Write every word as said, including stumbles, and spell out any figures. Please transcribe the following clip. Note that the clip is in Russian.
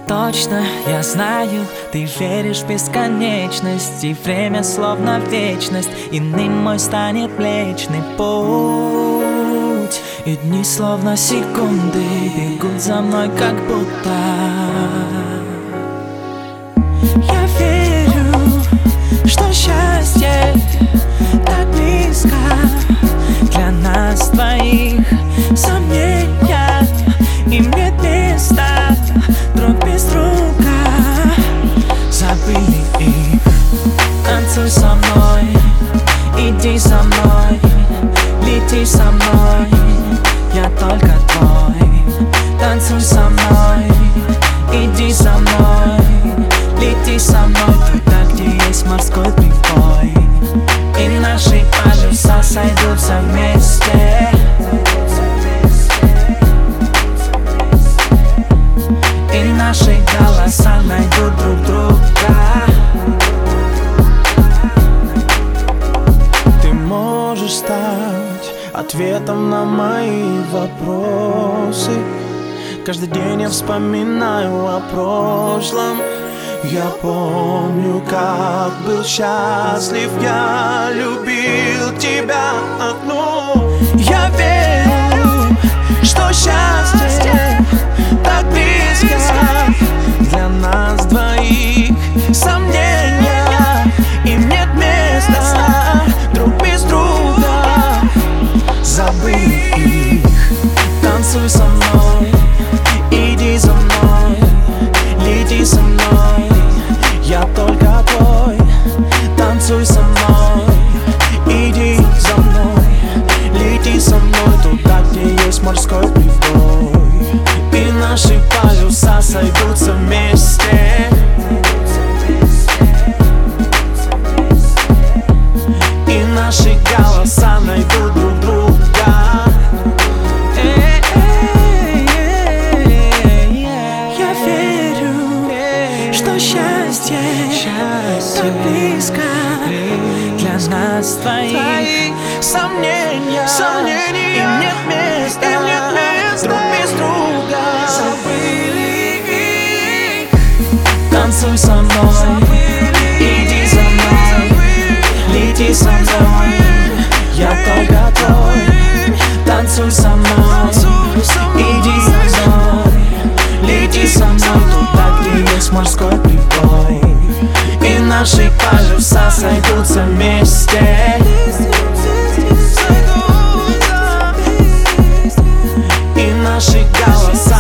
точно, я знаю, ты веришь в бесконечность, и время словно вечность, иным мой станет Млечный Путь. И дни словно секунды бегут за мной, как будто я верю, что счастье так близко для нас двоих. Сомнения, им нет места друг без друга. Забыли их. Танцуй со мной, иди со мной, лети со мной, я только твой. Танцуй со мной, иди со мной, лети со мной туда, где есть морской прибой, и наши полюса сойдутся вместе. И наши голоса найдут друг друга. Ты можешь стать ответом на мои вопросы. Каждый день я вспоминаю о прошлом. Я помню, как был счастлив, я любил тебя одну. Я верю, что счастье так близко для нас двоих. Сомнения, им нет места друг без друга. Забыли их. Танцуй со мной, иди за мной, лети со мной, я только твой. Танцуй со мной, иди за мной, лети со мной туда, где есть морской прибой, и наши полюса сойдутся вместе. И наши голоса найдут друг друга. Я верю, что счастье так близко для нас двоих. Сомнения, Сомнения, им нет места, им нет места друг без друга. Забыли их. Танцуй со мной, иди за мной, лети со мной, я только твой. Танцуй со мной, иди за мной, лети со мной туда, где есть морской прибой, и наши полюса сойдутся вместе. И наши голоса